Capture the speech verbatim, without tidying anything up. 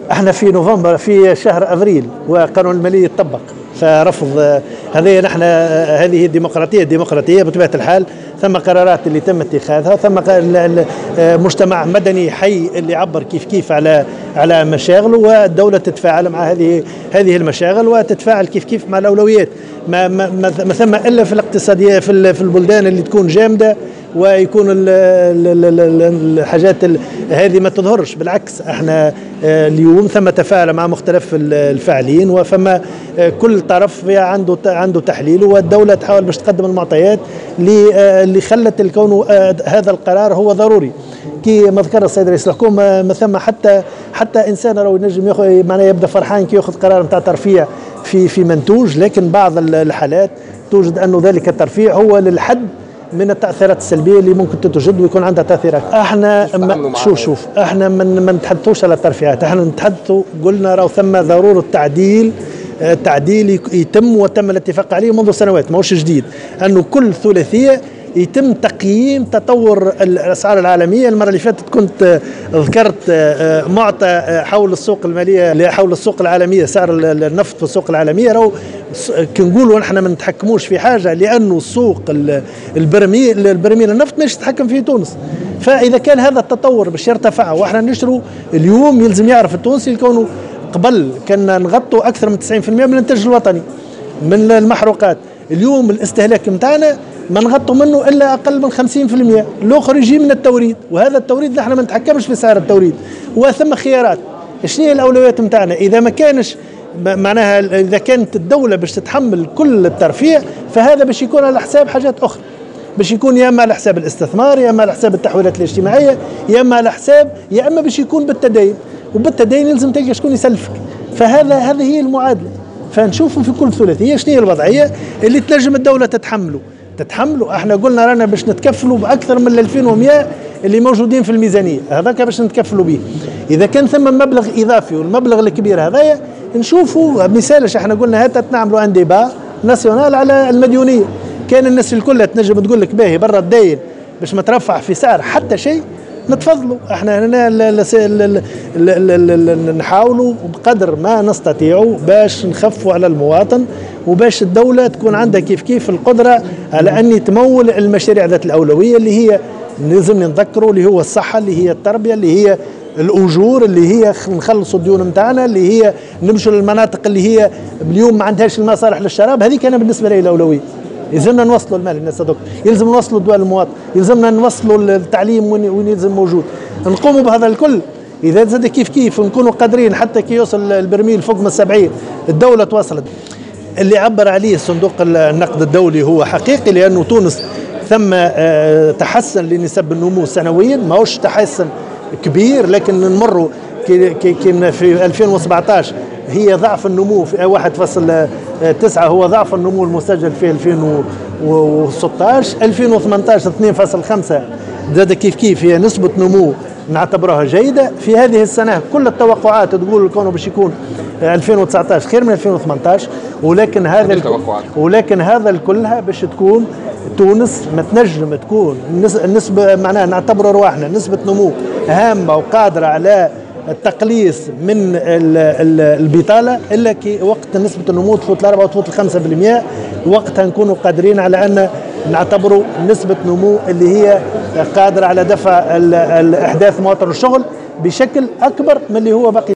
احنا في نوفمبر في شهر ابريل وقانون الماليه يطبق، فرفض هذه نحن هذه الديمقراطيه الديمقراطيه بطبيعه الحال. ثم قرارات اللي تم اتخاذها، ثم مجتمع مدني حي اللي عبر كيف كيف على على مشاغله، والدوله تتفاعل مع هذه هذه المشاغل وتتفاعل كيف كيف مع الاولويات. ما ما, ما ثم الا في الاقتصاديه في في البلدان اللي تكون جامده ويكون الحاجات هذه ما تظهرش. بالعكس احنا اليوم ثم تفاعل مع مختلف الفاعلين، وفما كل طرف عنده عنده تحليله، والدوله تحاول باش تقدم المعطيات اللي خلت الكون هذا القرار هو ضروري. كي ما ذكر السيد رئيس الحكومه ما ثم حتى حتى انسان راهو ينجم ياخذ معناها يبدا فرحان كي ياخذ قرار نتاع ترفيع في في منتوج، لكن بعض الحالات توجد انه ذلك الترفيع هو للحد من التاثيرات السلبيه اللي ممكن تتوجد ويكون عندها تاثيرات. احنا شوف شوف احنا ما نتحدثوش على الترفيهات، احنا نتحدثوا قلنا راهو ثم ضروره تعديل تعديل يتم وتم الاتفاق عليه منذ سنوات، ماهوش جديد، انه كل ثلاثيه يتم تقييم تطور الاسعار العالميه. المره اللي فاتت كنت ذكرت معطى حول السوق الماليه حول السوق العالميه، سعر النفط في السوق العالميه راهو كي نقولوا نحن ما نتحكموش في حاجه، لانه السوق البرميل البرميل النفط مش تتحكم فيه تونس. فاذا كان هذا التطور باش يرتفع واحنا نشروا اليوم، يلزم يعرف التونسي كونه قبل كنا نغطوا اكثر من تسعين بالمئة من الانتاج الوطني من المحروقات، اليوم الاستهلاك نتاعنا ما نغطوا منه الا اقل من خمسين بالمئة، الاخر يجي من التوريد، وهذا التوريد نحن ما نتحكمش في سعر التوريد. وثم خيارات، شنو هي الاولويات نتاعنا؟ اذا ما كانش معناها اذا كانت الدوله باش تتحمل كل الترفيه، فهذا باش يكون على حساب حاجات اخرى، باش يكون يا اما على حساب الاستثمار، يا اما على حساب التحويلات الاجتماعيه، يا اما على حساب يا اما باش يكون بالتدين، وبالتدين يلزم تلقى شكون يسلفك. فهذا هذه هي المعادله. فنشوفوا في كل ثلاثيه شنو هي الوضعيه اللي تنجم الدوله تتحمله تتحملوا. احنا قلنا رانا باش نتكفلوا باكثر من ألفين ومئة اللي موجودين في الميزانيه، هذاك باش نتكفلوا به. اذا كان ثم مبلغ اضافي، والمبلغ الكبير هذايا نشوفوا مثال. احنا قلنا هات نعملوا ان ديبا ناسيونال على المديونيه، كان الناس الكل تنجم تقول لك باهي برا الدين باش ما ترفع في سعر حتى شيء، نتفضلوا. احنا هنا نحاولوا بقدر ما نستطيعوا باش نخفوا على المواطن، وباش الدولة تكون عندها كيف كيف القدرة على أن تمول المشاريع ذات الأولوية اللي هي لازم نذكروا، اللي هو الصحة، اللي هي التربية، اللي هي الأجور، اللي هي نخلصوا الديون نتاعنا، اللي هي نمشوا للمناطق اللي هي اليوم ما عندهاش المصالح للشراب. هذه كان بالنسبة لي الأولوية. يلزمنا نوصلوا المال للناس هذوك، يلزم نوصلوا الدواء للمواطن، يلزمنا نوصلوا التعليم وين يلزم موجود، نقوموا بهذا الكل. إذا زاد كيف كيف نكونوا قادرين حتى كي يوصل البرميل فوق من السبعين الدولة توصلت. اللي عبر عليه صندوق النقد الدولي هو حقيقي، لأنه تونس ثم تحسن لنسب النمو سنويا، ماهوش تحسن كبير، لكن نمروا كي في ألفين وسبعطاش هي ضعف النمو في واحد فاصل تسعة، هو ضعف النمو المسجل في ألفين وستطاش. ألفين وثمانطاش اثنين فاصل خمسة، زاد كيف كيف هي نسبة نمو نعتبرها جيدة. في هذه السنة كل التوقعات تقول كونه باش يكون ألفين وتسعطاش خير من ألفين وثمانطاش، ولكن هذا ولكن هذا كلها باش تكون تونس ما تنجم تكون النسبة معناها نعتبر رواحنا نسبة نمو هامة وقادرة على التقليص من البطالة إلا كي وقت نسبة النمو تفوت الأربعة وتفوت الخمسة بالمئة، وقتها نكونوا قادرين على أن نعتبروا نسبة نمو اللي هي قادرة على دفع الأحداث مواطن الشغل بشكل أكبر من اللي هو باقي.